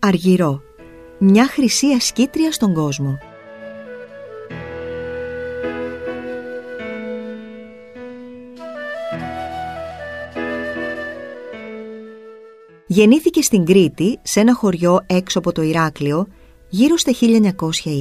Αργυρό, μια χρυσή ασκήτρια στον κόσμο. Γεννήθηκε στην Κρήτη, σε ένα χωριό έξω από το Ηράκλειο, γύρω στα 1920.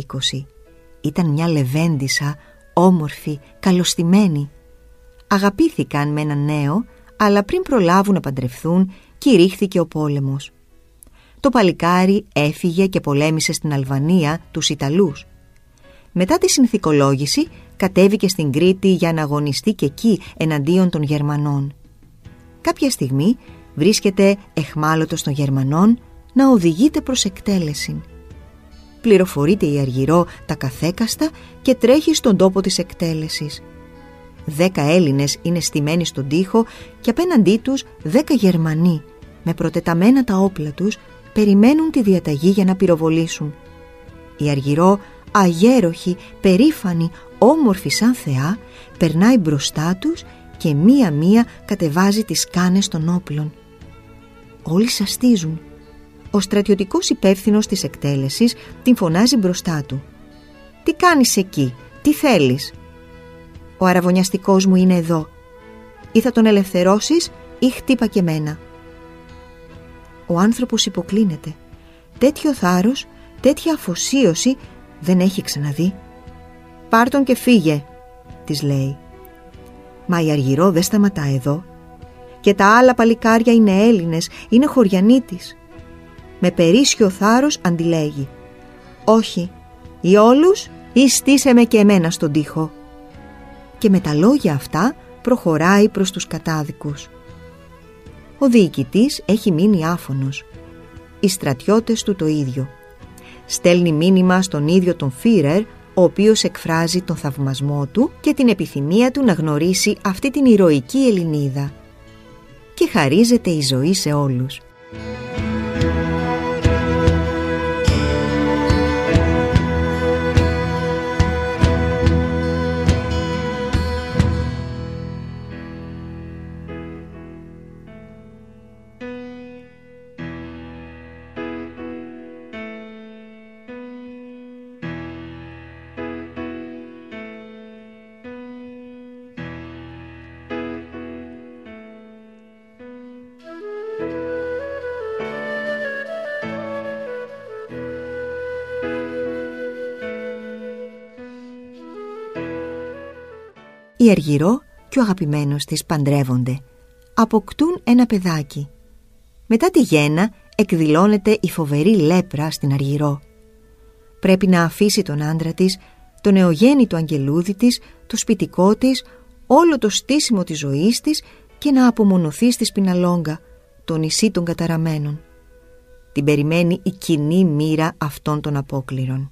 Ήταν μια λεβέντισσα, όμορφη, καλωστημένη. Αγαπήθηκαν με έναν νέο, αλλά πριν προλάβουν να παντρευθούν, κηρύχθηκε ο πόλεμος. Το παλικάρι έφυγε και πολέμησε στην Αλβανία τους Ιταλούς. Μετά τη συνθηκολόγηση, κατέβηκε στην Κρήτη για να αγωνιστεί και εκεί εναντίον των Γερμανών. Κάποια στιγμή βρίσκεται εχμάλωτος των Γερμανών να οδηγείται προς εκτέλεση. Πληροφορείται η Αργυρό τα καθέκαστα και τρέχει στον τόπο της εκτέλεσης. 10 Έλληνες είναι στημένοι στον τοίχο και απέναντί τους 10 Γερμανοί, με προτεταμένα τα όπλα τους, περιμένουν τη διαταγή για να πυροβολήσουν. Η Αργυρό, αγέροχη, περήφανη, όμορφη σαν θεά, περνάει μπροστά τους και μία-μία κατεβάζει τις κάνες των όπλων. Όλοι σαστίζουν. Ο στρατιωτικός υπεύθυνος της εκτέλεσης την φωνάζει μπροστά του. «Τι κάνεις εκεί, τι θέλεις?» «Ο αραβωνιαστικός μου είναι εδώ. Ή θα τον ελευθερώσεις ή χτύπα και μένα». Ο άνθρωπος υποκλίνεται. Τέτοιο θάρρος, τέτοια αφοσίωση δεν έχει ξαναδεί. «Πάρ' τον και φύγε», της λέει. Μα η Αργυρό δεν σταματά εδώ. Και τα άλλα παλικάρια είναι Έλληνες, είναι χωριανοί της. Με περίσσιο θάρρος αντιλέγει. «Όχι, ή όλους ή στήσε με και εμένα στον τοίχο». Και με τα λόγια αυτά προχωράει προς τους κατάδικους. Ο διοικητής έχει μείνει άφωνος. Οι στρατιώτες του το ίδιο. Στέλνει μήνυμα στον ίδιο τον Φίρερ, ο οποίος εκφράζει τον θαυμασμό του και την επιθυμία του να γνωρίσει αυτή την ηρωική Ελληνίδα. Και χαρίζεται η ζωή σε όλους. Η Αργυρό και ο αγαπημένος της παντρεύονται. Αποκτούν ένα παιδάκι. Μετά τη γέννα εκδηλώνεται η φοβερή λέπρα στην Αργυρό. Πρέπει να αφήσει τον άντρα της, το νεογέννητο αγγελούδι της, το σπιτικό της, όλο το στήσιμο της ζωής της και να απομονωθεί στη Σπιναλόγκα, το νησί των καταραμένων. Την περιμένει η κοινή μοίρα αυτών των απόκληρων.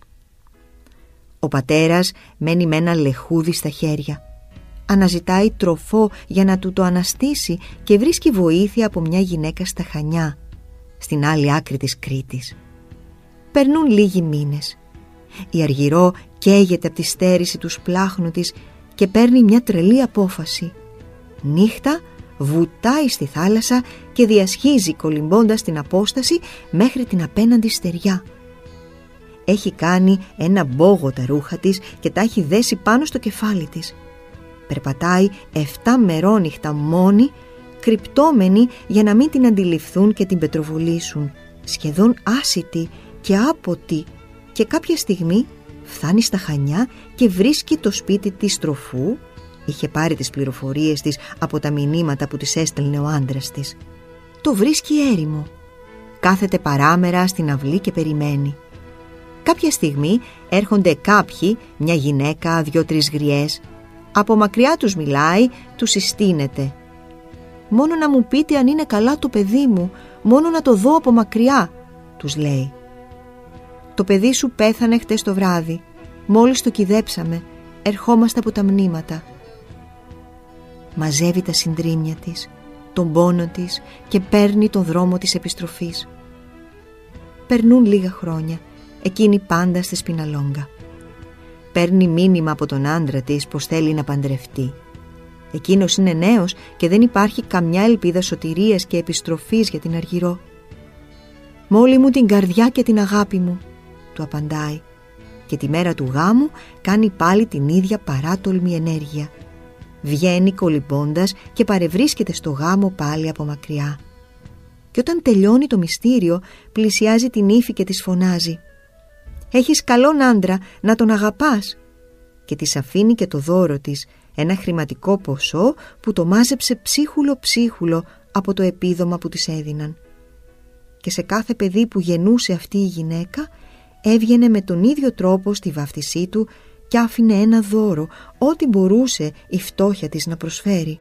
Ο πατέρας μένει με ένα λεχούδι στα χέρια. Αναζητάει τροφό για να του το αναστήσει και βρίσκει βοήθεια από μια γυναίκα στα Χανιά, στην άλλη άκρη της Κρήτης. Περνούν λίγοι μήνες. Η Αργυρό καίγεται από τη στέρηση του σπλάχνου της και παίρνει μια τρελή απόφαση. Νύχτα βουτάει στη θάλασσα και διασχίζει κολυμπώντας την απόσταση μέχρι την απέναντι στεριά. Έχει κάνει ένα μπόγο τα ρούχα της και τα έχει δέσει πάνω στο κεφάλι της. Περπατάει 7 μερόνυχτα μόνη, κρυπτόμενη για να μην την αντιληφθούν και την πετροβολήσουν, σχεδόν άσητη και άποτη, και κάποια στιγμή φτάνει στα Χανιά και βρίσκει το σπίτι της τροφού. Είχε πάρει τις πληροφορίες της από τα μηνύματα που της έστελνε ο άντρας της. Το βρίσκει έρημο. Κάθεται παράμερα στην αυλή και περιμένει. Κάποια στιγμή έρχονται κάποιοι, μια γυναίκα, 2-3 γριές. Από μακριά τους μιλάει, τους συστήνεται. «Μόνο να μου πείτε αν είναι καλά το παιδί μου, μόνο να το δω από μακριά», τους λέει. «Το παιδί σου πέθανε χτες το βράδυ. Μόλις το κυδέψαμε, ερχόμαστε από τα μνήματα». Μαζεύει τα συντρίμμια της, τον πόνο της και παίρνει τον δρόμο της επιστροφής. Περνούν λίγα χρόνια, εκείνη πάντα στη Σπιναλόγκα. Παίρνει μήνυμα από τον άντρα της πως θέλει να παντρευτεί. Εκείνος είναι νέος και δεν υπάρχει καμιά ελπίδα σωτηρίας και επιστροφής για την Αργυρό. «Μ' όλη μου την καρδιά και την αγάπη μου», του απαντάει, και τη μέρα του γάμου κάνει πάλι την ίδια παράτολμη ενέργεια. Βγαίνει κολυμπώντας και παρευρίσκεται στο γάμο πάλι από μακριά. Και όταν τελειώνει το μυστήριο, πλησιάζει την ύφη και της φωνάζει: «Έχεις καλόν άντρα, να τον αγαπάς», και της αφήνει και το δώρο της, ένα χρηματικό ποσό που το μάζεψε ψίχουλο από το επίδομα που της έδιναν. Και σε κάθε παιδί που γεννούσε αυτή η γυναίκα, έβγαινε με τον ίδιο τρόπο στη βάφτισή του και άφηνε ένα δώρο, ό,τι μπορούσε η φτώχεια της να προσφέρει.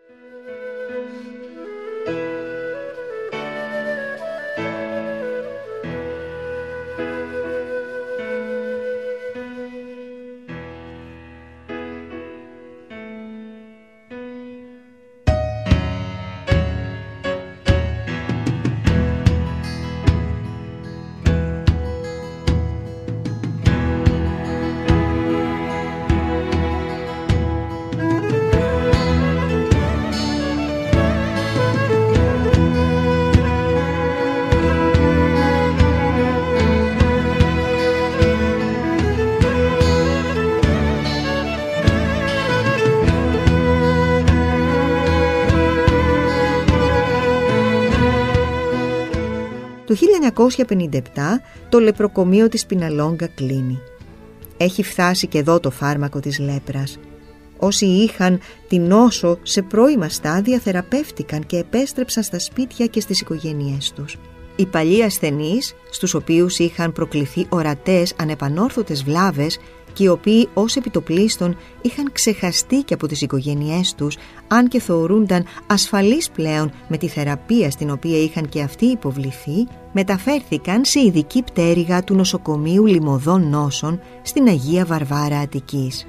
Το 1957 το λεπροκομείο της Πιναλόγκα κλείνει. Έχει φτάσει και εδώ το φάρμακο της λέπρας. Όσοι είχαν την νόσο σε πρώιμα στάδια θεραπεύτηκαν και επέστρεψαν στα σπίτια και στις οικογένειές τους. Οι παλιοί ασθενείς, στους οποίους είχαν προκληθεί ορατές ανεπανόρθωτες βλάβες και οι οποίοι ως επιτοπλίστων είχαν ξεχαστεί και από τις οικογένειές τους, αν και θεωρούνταν ασφαλείς πλέον με τη θεραπεία στην οποία είχαν και αυτοί υποβληθεί, μεταφέρθηκαν σε ειδική πτέρυγα του νοσοκομείου Λιμωδών Νόσων στην Αγία Βαρβάρα Αττικής.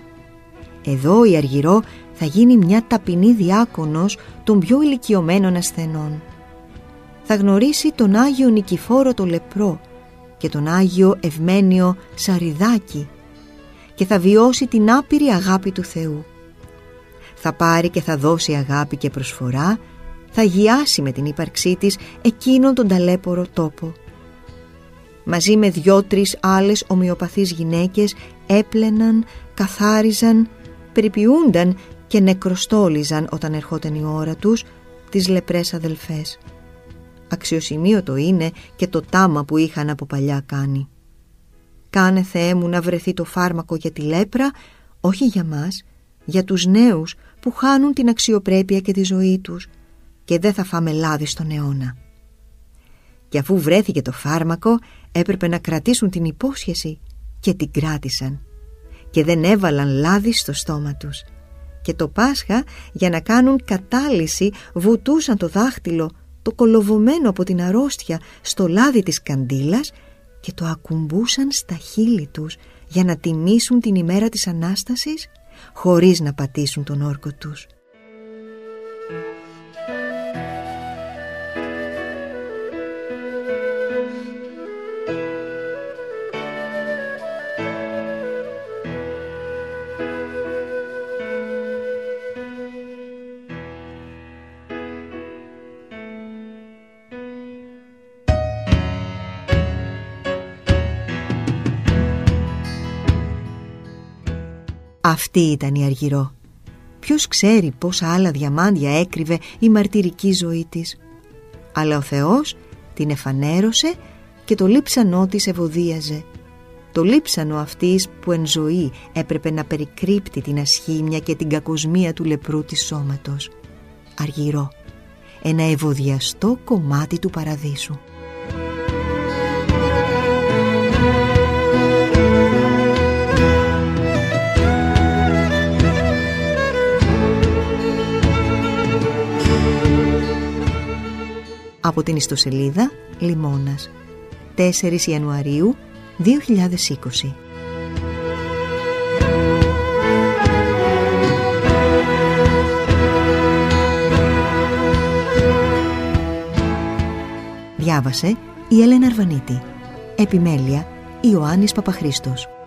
Εδώ η Αργυρό θα γίνει μια ταπεινή διάκονος των πιο ηλικιωμένων ασθενών. Θα γνωρίσει τον Άγιο Νικηφόρο το Λεπρό και τον Άγιο Ευμένιο Σαριδάκη και θα βιώσει την άπειρη αγάπη του Θεού. Θα πάρει και θα δώσει αγάπη και προσφορά, θα γιάσει με την ύπαρξή της εκείνον τον ταλέπορο τόπο. Μαζί με 2-3 άλλες ομοιοπαθείς γυναίκες έπλαιναν, καθάριζαν, περιποιούνταν και νεκροστόλιζαν όταν ερχόταν η ώρα τους τις λεπρές αδελφές. Αξιοσημείωτο είναι και το τάμα που είχαν από παλιά κάνει. Κάνε, Θεέ μου, να βρεθεί το φάρμακο για τη λέπρα, όχι για μας, για τους νέους που χάνουν την αξιοπρέπεια και τη ζωή τους, και δεν θα φάμε λάδι στον αιώνα. Και αφού βρέθηκε το φάρμακο, έπρεπε να κρατήσουν την υπόσχεση και την κράτησαν και δεν έβαλαν λάδι στο στόμα τους. Και το Πάσχα, για να κάνουν κατάλυση, βουτούσαν το δάχτυλο, το κολοβωμένο από την αρρώστια, στο λάδι της καντήλας και το ακουμπούσαν στα χείλη τους για να τιμήσουν την ημέρα της Ανάστασης χωρίς να πατήσουν τον όρκο τους. Αυτή ήταν η Αργυρό. Ποιος ξέρει πόσα άλλα διαμάντια έκρυβε η μαρτυρική ζωή της. Αλλά ο Θεός την εφανέρωσε και το λείψανό της ευωδίαζε. Το λείψανο αυτής που εν ζωή έπρεπε να περικρύπτει την ασχήμια και την κακοσμία του λεπρού της σώματος. Αργυρό, ένα ευωδιαστό κομμάτι του παραδείσου. Από την ιστοσελίδα Λιμώνας, 4 Ιανουαρίου 2020. Διάβασε η Έλενα Αρβανίτη. Επιμέλεια Ιωάννης Παπαχρήστος.